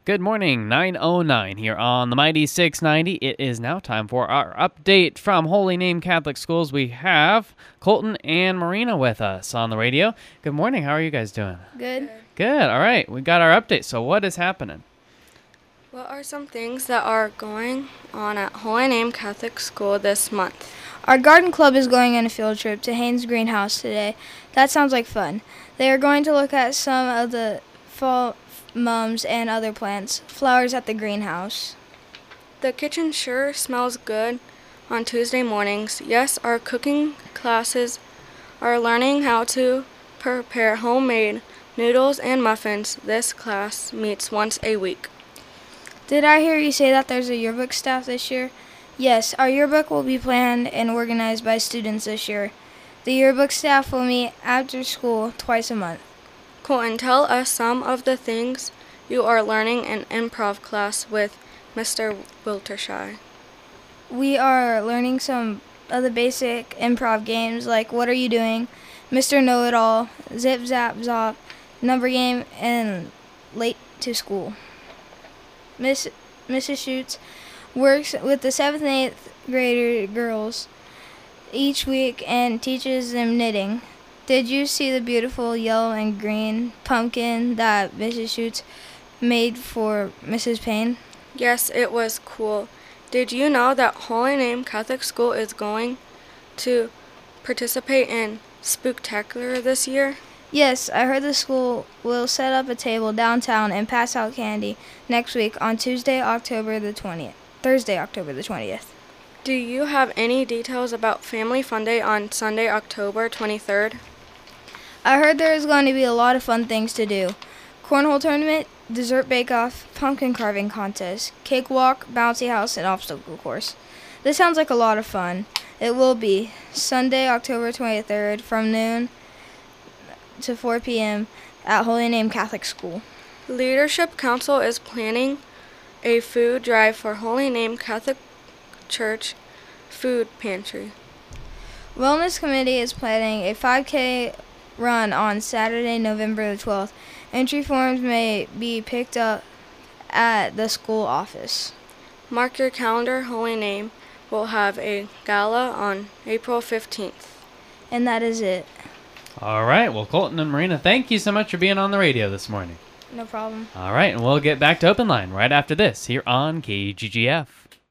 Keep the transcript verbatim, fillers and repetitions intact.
Good morning, nine oh nine here on the Mighty six ninety. It is now time for our update from Holy Name Catholic Schools. We have Colton and Marina with us on the radio. Good morning. How are you guys doing? Good. Good. All right. We got our update. So what is happening? What are some things that are going on at Holy Name Catholic School this month? Our garden club is going on a field trip to Haynes Greenhouse today. That sounds like fun. They are going to look at some of the fall mums and other plants, flowers at the greenhouse. The kitchen sure smells good on Tuesday mornings. Yes, our cooking classes are learning how to prepare homemade noodles and muffins. This class meets once a week. Did I hear you say that there's a yearbook staff this year? Yes, our yearbook will be planned and organized by students this year. The yearbook staff will meet after school twice a month. Colton, tell us some of the things you are learning in improv class with Mister Wiltershire. We are learning some of the basic improv games like What Are You Doing?, Mister Know-It-All, Zip Zap Zop, Number Game, and Late to School. Miss Missus Schutz works with the seventh and eighth grader girls each week and teaches them knitting. Did you see the beautiful yellow and green pumpkin that Missus Schutz made for Missus Payne? Yes, it was cool. Did you know that Holy Name Catholic School is going to participate in Spooktacular this year? Yes, I heard the school will set up a table downtown and pass out candy next week on Tuesday, October the twentieth. Thursday, October the twentieth. Do you have any details about Family Fun Day on Sunday, October twenty-third? I heard there is going to be a lot of fun things to do. Cornhole tournament, dessert bake-off, pumpkin carving contest, cakewalk, bouncy house, and obstacle course. This sounds like a lot of fun. It will be Sunday, October twenty-third from noon to four p.m. at Holy Name Catholic School. Leadership Council is planning a food drive for Holy Name Catholic Church Food Pantry. Wellness Committee is planning a five K run on Saturday, November the twelfth. Entry forms may be picked up at the school office. Mark your calendar. Holy Name will have a gala on April fifteenth. And that is it. All right. Well, Colton and Marina, thank you so much for being on the radio this morning. No problem. All right. And we'll get back to Open Line right after this here on K G G F.